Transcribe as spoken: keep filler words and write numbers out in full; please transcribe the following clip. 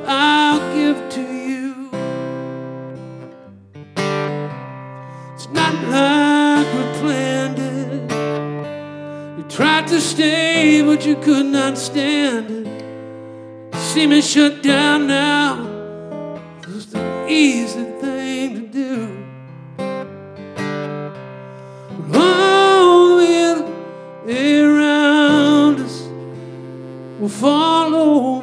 I'll give to you. It's not like we planned it. You tried to stay, but you could not stand it. You see me shut down now. It's the easy thing to do. All the wind around us will follow